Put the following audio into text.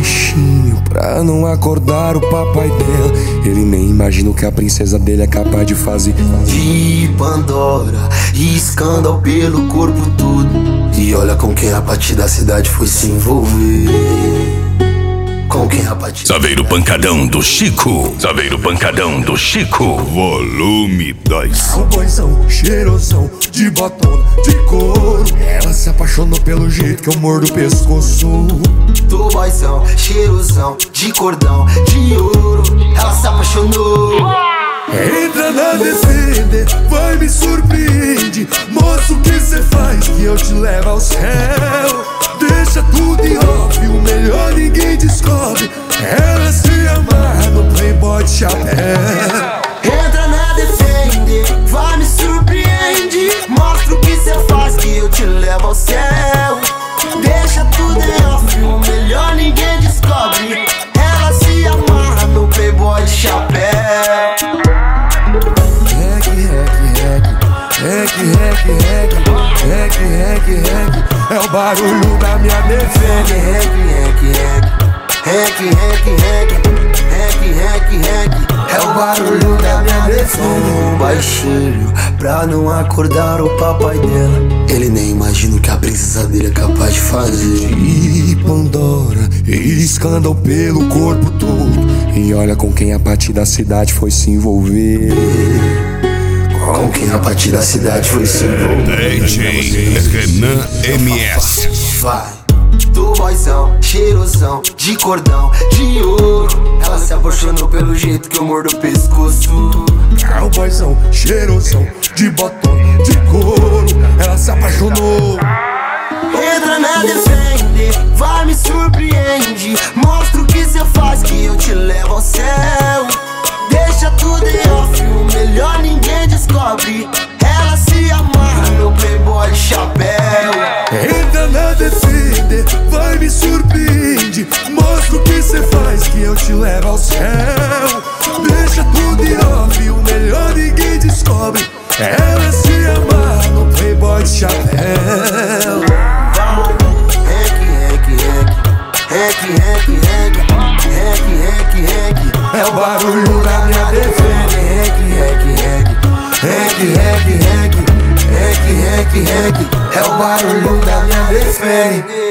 baixinho pra não acordar o papai dela. Ele nem imagina o que a princesa dele é capaz de fazer. De Pandora e escândalo pelo corpo todo. E olha com quem a partir da cidade foi se envolver. Com quem a partir Saveiro Pancadão do Chico. Saveiro Pancadão do Chico. Volume 2. Um boizão cheirosão de botona de couro. Ela se apaixonou pelo jeito que eu mordo o pescoço. Do boizão cheirosão de cordão de ouro. Ela se apaixonou. Entra na Defender, vai me surpreende. Mostra o que cê faz que eu te levo ao céu. Deixa tudo em off, o melhor ninguém descobre. Ela se amarra no Playboy de chapéu. Entra na Defender, vai me surpreende. Mostra o que cê faz que eu te levo ao céu. Deixa tudo em off, o melhor ninguém descobre. Ela se amarra no Playboy de chapéu. É o barulho da minha Defender. É o barulho da minha Defender. Baixinho pra não acordar o papai dela. Ele nem imagina o que a princesa dele é capaz de fazer. E Pandora e escândalo pelo corpo todo. E olha com quem a partir da cidade foi se envolver. Com quem a partir da cidade foi se envolver. DJ Renan MS. Vai. Do boizão, cheirosão, de cordão, de ouro. Ela se apaixonou pelo jeito que eu mordo o pescoço. É o boizão cheirosão de botona de couro. Ela se apaixonou. Entra na Defender, vai me surpreende. Mostra o que cê faz que eu te levo ao céu. Deixa tudo em off, o melhor ninguém descobre. Ela se amarra no Playboy de chapéu. Entra na Defender, vai me surpreende. Mostra o que cê faz que eu te levo ao céu. Deixa tudo em off, o melhor ninguém descobre. Ela se amarra no Playboy de chapéu. É o barulho da minha Defender. É o barulho da minha Defender.